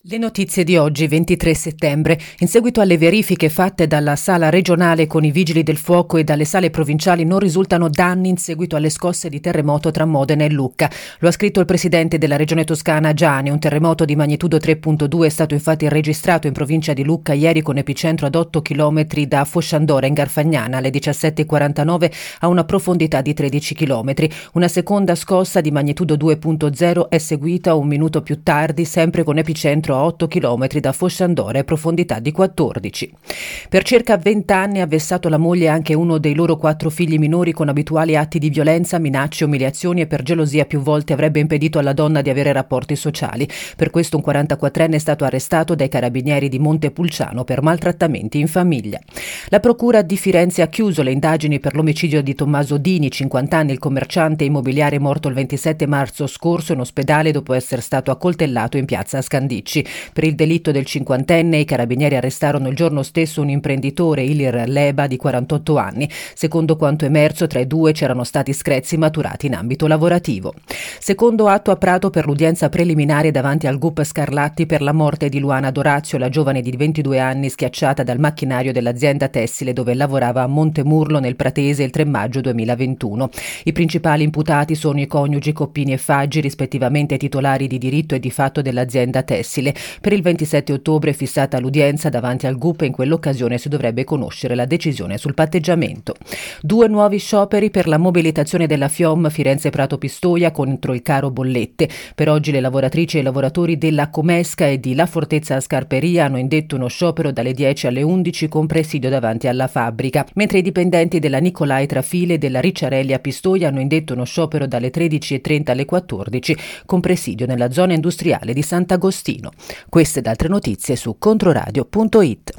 Le notizie di oggi, 23 settembre. In seguito alle verifiche fatte dalla sala regionale con i vigili del fuoco e dalle sale provinciali non risultano danni in seguito alle scosse di terremoto tra Modena e Lucca. Lo ha scritto il presidente della regione toscana Giani. Un terremoto di magnitudo 3.2 è stato infatti registrato in provincia di Lucca ieri con epicentro ad 8 km da Fosciandora in Garfagnana alle 17.49 a una profondità di 13 km. Una seconda scossa di magnitudo 2.0 è seguita un minuto più tardi, sempre con epicentro a 8 km da Fosciandora e profondità di 14. Per circa 20 anni ha vessato la moglie e anche uno dei loro 4 figli minori con abituali atti di violenza, minacce, umiliazioni e per gelosia più volte avrebbe impedito alla donna di avere rapporti sociali. Per questo un 44enne è stato arrestato dai carabinieri di Montepulciano per maltrattamenti in famiglia. La procura di Firenze ha chiuso le indagini per l'omicidio di Tommaso Dini, 50 anni, il commerciante immobiliare morto il 27 marzo scorso in ospedale dopo essere stato accoltellato in piazza Scandicci. Per il delitto del cinquantenne i carabinieri arrestarono il giorno stesso un imprenditore, Ilir Leba, di 48 anni. Secondo quanto emerso, tra i due c'erano stati screzi maturati in ambito lavorativo. Secondo atto a Prato per l'udienza preliminare davanti al GUP Scarlatti per la morte di Luana Dorazio, la giovane di 22 anni schiacciata dal macchinario dell'azienda tessile dove lavorava a Montemurlo nel Pratese il 3 maggio 2021. I principali imputati sono i coniugi Coppini e Faggi, rispettivamente titolari di diritto e di fatto dell'azienda tessile. Per il 27 ottobre è fissata l'udienza davanti al GUP e in quell'occasione si dovrebbe conoscere la decisione sul patteggiamento. 2 nuovi scioperi per la mobilitazione della FIOM Firenze-Prato-Pistoia contro il caro bollette. Per oggi le lavoratrici e i lavoratori della Comesca e di La Fortezza Scarperia hanno indetto uno sciopero dalle 10 alle 11 con presidio davanti alla fabbrica, mentre i dipendenti della Nicolai Trafile e della Ricciarelli a Pistoia hanno indetto uno sciopero dalle 13.30 alle 14 con presidio nella zona industriale di Sant'Agostino. Queste ed altre notizie su controradio.it.